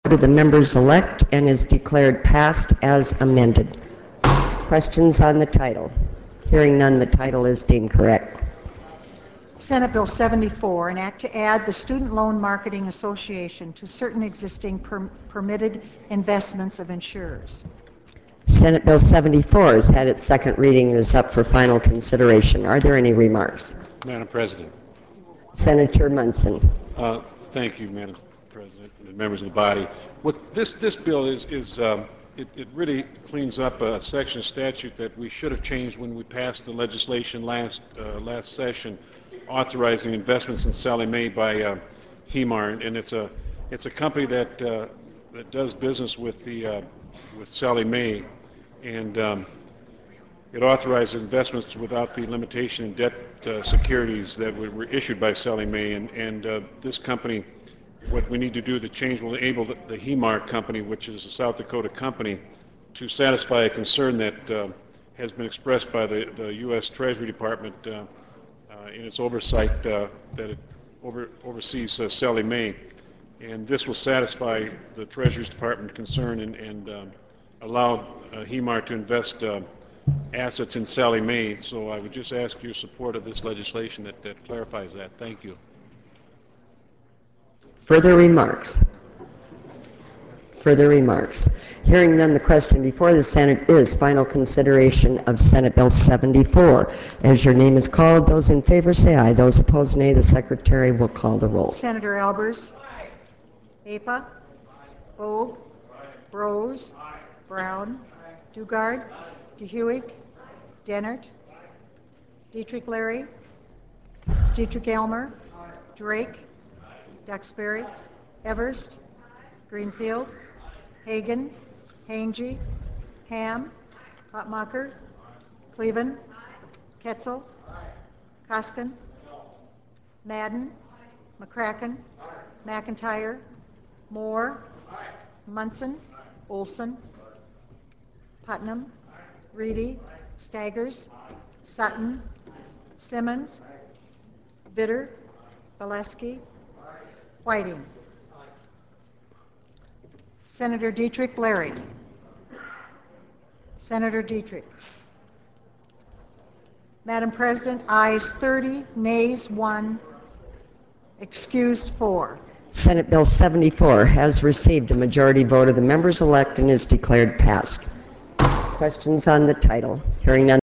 of the members-elect and is declared passed as amended. Questions on the title? Hearing none, the title is deemed correct. Senate Bill 74, an act to add the Student Loan Marketing Association to certain existing permitted investments of insurers. Senate Bill 74 has had its second reading and is up for final consideration. Are there any remarks? Madam President. Senator Munson. Thank you, Madam President, and members of the body. What this bill is it really cleans up a section of statute that we should have changed when we passed the legislation last session, authorizing investments in Sallie Mae by HEMAR, and it's a company that does business with Sallie Mae, and it authorizes investments without the limitation in debt securities that were issued by Sallie Mae, and this company, what we need to do to change will enable the HEMAR company, which is a South Dakota company, to satisfy a concern that has been expressed by the U.S. Treasury Department in its oversight that it oversees Sallie Mae. And this will satisfy the Treasury Department concern and allow HEMAR to invest assets in Sallie Mae. So I would just ask your support of this legislation that clarifies that. Thank you. Further remarks? Further remarks? Hearing none, the question before the Senate is final consideration of Senate Bill 74. As your name is called, those in favor say aye. Those opposed, nay. The Secretary will call the roll. Senator Albers? Apa? Bogue? Brose? Brown? Dugard? DeHuig? Dennert? Dietrich Larry? Dietrich Elmer? Drake? Duxbury? Everst? Greenfield? Hagan? Hange? Ham? Hotmacher? Cleven? Ketzel? Koskin? Madden? McCracken? McIntyre? Moore? Munson? Olson? Putnam? Reedy? Staggers? Sutton? Simmons? Vitter? Valesky? Whiting? Senator Dietrich Larry? Senator Dietrich? Madam President, ayes 30, nays 1, excused 4. Senate Bill 74 has received a majority vote of the members-elect and is declared passed. Questions on the title? Hearing none.